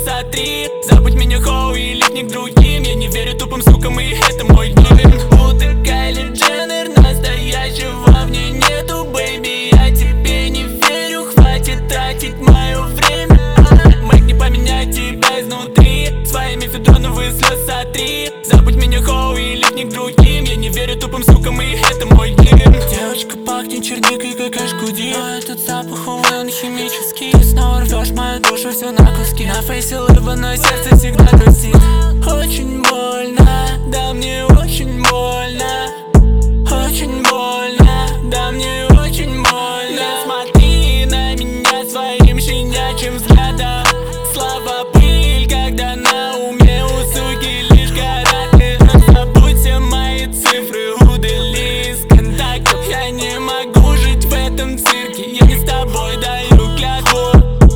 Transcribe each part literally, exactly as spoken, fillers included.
сотри. Забудь меня, хоу, и липни к другим. Я не верю тупым сукам, и это мой гимн. Будто Кайли Дженнер, настоящего в ней нету, бэйби. Я тебе не верю, хватит тратить мое время. Мэг, не поменять тебя изнутри. Своими федроновые слез сотри. Забудь меня, хоу, и липни к другим. Я не верю тупым сукам, и это мой гимн. Девочка пахнет черникой, как эшкуди. Но этот запах, увы, он химический. Ты снова рвешь мою душу всю на куски. На фейсе лырва, но сердце всегда грустит. Очень больно, да мне очень больно. Очень больно, да мне очень больно. Смотри на меня своим щенячьим взглядом. Слава пыль, когда на уме у суки лишь караты. Забудь все мои цифры, удали из контактов. Я не могу жить в этом цирке, я не с тобой даю клятву.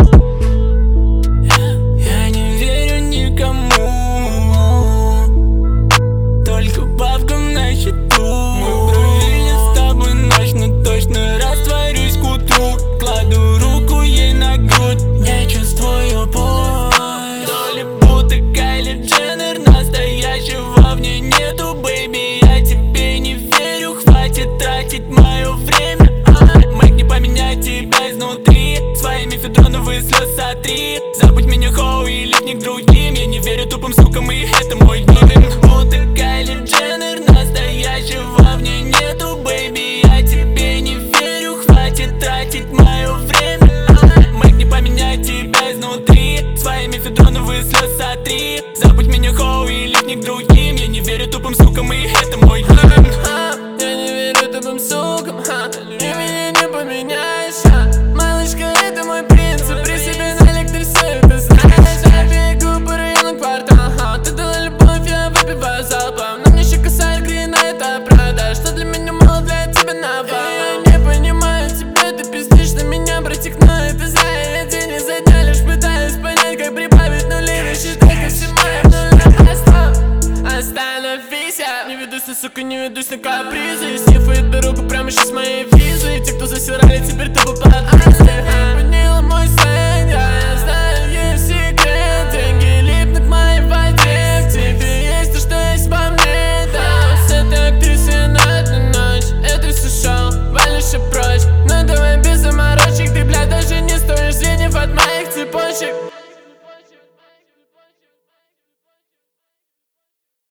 Я не верю никому, только бабкам на счету. Мы провели с тобой ночь, но точно растворюсь к утру. Кладу руку ей на грудь, я чувствую боль. То ли будто Кайли Дженнер, настоящего в ней нету, бэйби. Я тебе не верю, хватит тратить мое время. Мэг, не поменять тебя изнутри. Своими федроновые слез сотри. Забудь меня, хоу, и липни к другим. Я не верю тупым сукам, и это мой гимн. Будто Кайли Дженнер, настоящего в ней нету, бэйби. Я тебе не верю, хватит тратить мое время. Мэг, не поменять тебя изнутри. Своими федроновые слез сотри. Забудь меня, хоу, и липни к другим. Я не верю тупым сукам, и это мой гимн. Я не верю тупым сукам, ты меня не поменяешь. Малышка, это мой принцип, при себе на электросвет, ты знаешь. Я бегу по району квартала, ты дала любовь, я выпиваю залпом. Но мне еще косарь грина, это правда, что для меня мало, для тебя навал. Я не понимаю тебя, ты пиздишь на меня, братик, но это зря. Я день изо дня лишь пытаюсь понять, как прибавить нули. Рассчитай ко всему, я в нуле остал. Остановись, я не ведусь на, сука, не ведусь на капризы. Снифает дорогу прямо сейчас моей визы. Те, кто засирали, теперь тупо под